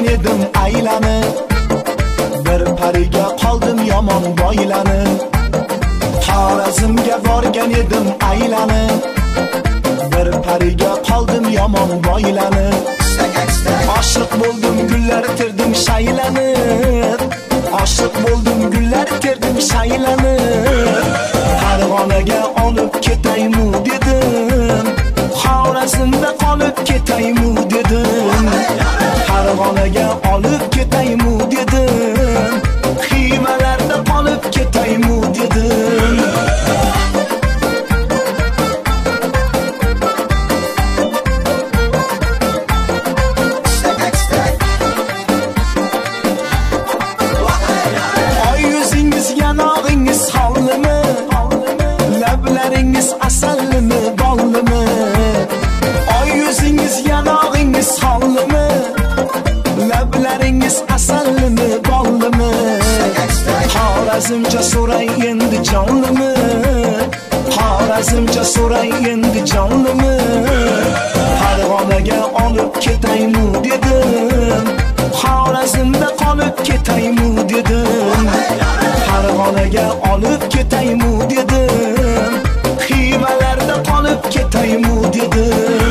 edim aylanib, bir pariga qoldim yomon boylanib. Xorazmga borgan edim aylanib, bir pariga qoldim yomon boylanib. Oshiq bo'ldim gullar terdim shaylanib, oshiq bo'ldim gullar terdim shaylanib. Farg'onaga olib ketaymi dedim, Xorazmda qolib ketaymi dedim. Farg'onaga olib ketaymi dedim, Xivalarda qolib ketaymi dedim. Lablaringiz asallimi, bollimi? Oy yuzingiz yanog'ingiz hollimi? Lablaringiz asallimi, bollimi? Xorazmcha so'ray endi jonlimi? Xorazmcha so'ray endi jonlimi? Farg'onaga olib ketaymi dedim, Xorazmda qolib ketaymi dedim. Farg'onaga olib ketaymi dedim, Xivalarda qolib ketaymi dedim.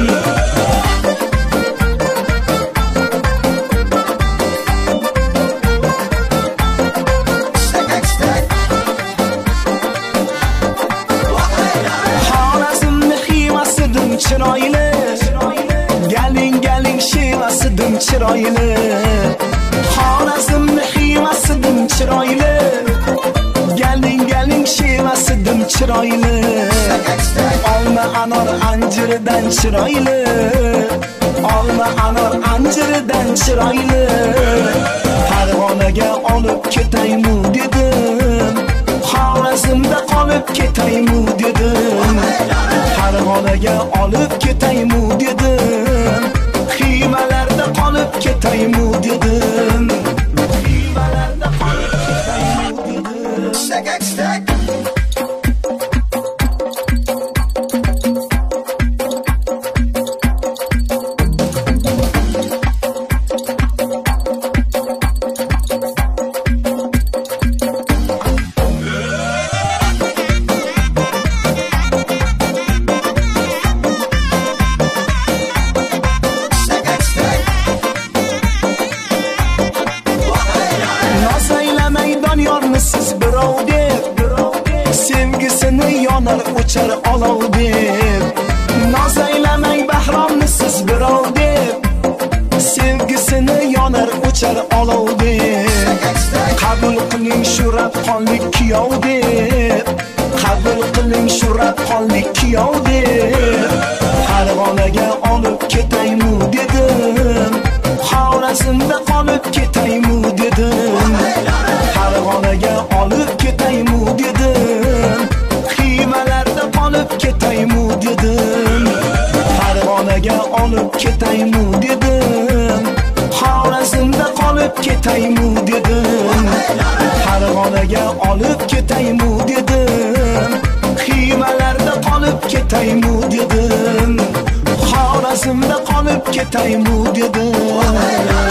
Xorazmni Xivasidim chiroyli, galing galing Shivasidim chiroyli. Xorazmni Xivasidim chiroyli, galing galing Shivasidim chiroyli. Olma anor anjiridan chiroyli, olma anor anjiridan chiroyli. Farg'onaga olib ketaymi dedim, Xorazmda qolib ketaymi dedim. Farg'onaga olib ketaymi dedim, Xivalarda qolib ketaymi dedim. Xivalarda qolib ketaymi dedim. Stack. Siz birov deb, sevgisini yonar o'char olov deb. Noz aylamang Bahromni siz birov deb, sevgisini yonar o'char olov deb. Qabul qiling shu rabqonlik kuyov deb, qabul qiling shu rabqonlik kuyov deb. Farg'onaga olib ketaymi dedim, Xorazmda qolib ketaymi dedim. Farg'onaga olib ketaymi dedim, Xivalarda qolib ketaymi dedim. Farg'onaga olib ketaymi dedim, Xorazmda qolib ketaymi dedim. Farg'onaga olib ketaymi dedim, Xivalarda qolib ketaymi dedim. Xorazmda qolib ketaymi dedim.